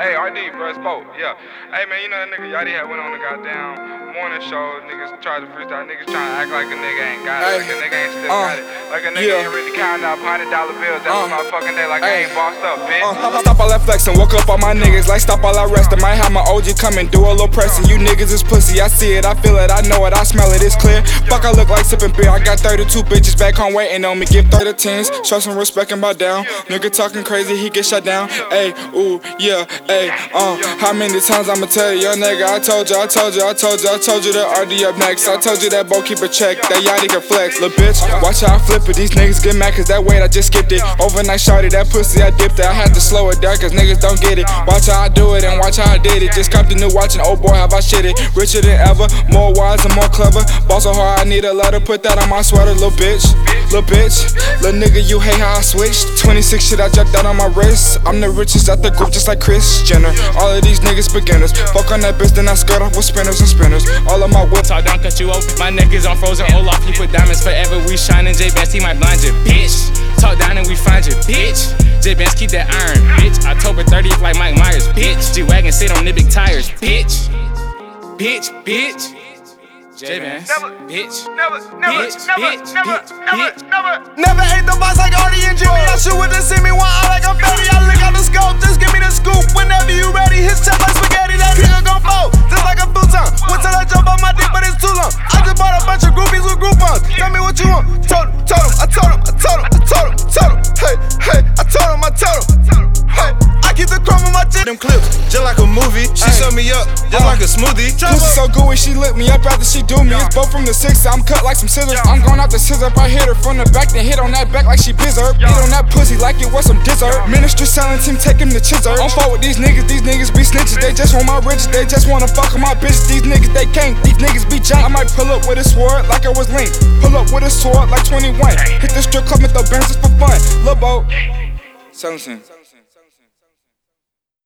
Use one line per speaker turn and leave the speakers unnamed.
Hey, RD, bro, it's Pope, yeah. Hey, man, you know that nigga Yachty had went on the goddamn morning show. Niggas tried to freestyle. Niggas trying to act like a nigga ain't got it. Like a nigga ain't still got it. Like a nigga ain't really counting up $100 bills. That was my fucking day. Like I ain't bossed up, bitch.
Stop all that flexing, woke up all my niggas. Like stop all that resting. Might have my OG come and do a little pressing. You niggas is pussy, I see it, I feel it, I know it, I smell it, it's clear. Fuck, I look like sipping beer. I got 32 bitches back home waiting on me. Give 30 teens, show some respect and bow down. Nigga talking crazy, he get shut down. Ayy, ooh, yeah, ayy, how many times I'ma tell you, young nigga? I told you that RD up next. I told you that Bo keep a check, that Yachty can flex. Lil' bitch, watch how I flip it. These niggas get mad cause that weight I just skipped it. Overnight shorty, that pussy I dipped it. I had to slow it down cause niggas don't get it. Watch how I do it and watch how I did it. Just copped a new watch and oh boy have I shit it. Richer than ever, more wise and more clever. Ball so hard I need a letter, put that on my sweater. Lil' bitch, lil' nigga, you hate how I switched. 26 shit I dropped that on my wrist. I'm the richest at the group just like Kris Jenner. All of these niggas beginners. Fuck on that bitch, then I skirt off with spinners and spinners. All of my whips
talk down, cut you open. My neck is on frozen Olaf, he put diamonds forever. We shining, J-Bands, he might blind you, bitch. Talk down and we find you, bitch. J-Bands, keep that iron, bitch. October 30th like Mike Myers, bitch. G-Wagon sit on Nibbick tires, bitch. Bitch. J-Bands, bitch.
Never
ate the box like Artie and Jimmy. I shoot with the semi, one eye like I'm fatty. I look out the scope, just give me the scoop. Whenever you ready, his chest like spaghetti. That nigga gon' fold, just like a futon. Went till I jump on my dick, but it's too long. I just bought a bunch of groupies with Groupons. Tell me what you want. Told him. Hey, I told him. Hey, I keep the chrome in my chip.
Them clips, just like a movie. She shut me up, just like a smoothie.
pussy so gooey, she lit me up after she do me. It's both from the 6, I'm cut like some scissors. I'm going out the scissor, I hit her from the back, then hit on that back like she bizzard. Hit on that pussy like it was some dessert. Ministry selling team, take him to Chizzer. I'm fuck with these niggas be snitches. They just want my riches, they just wanna fuck with my bitches. These niggas, they can't, these niggas be jank. I might pull up with a sword like it was Link. Pull up with a sword like 21. Hit the strip club and throw bands just for fun. Lil' Bo, 17.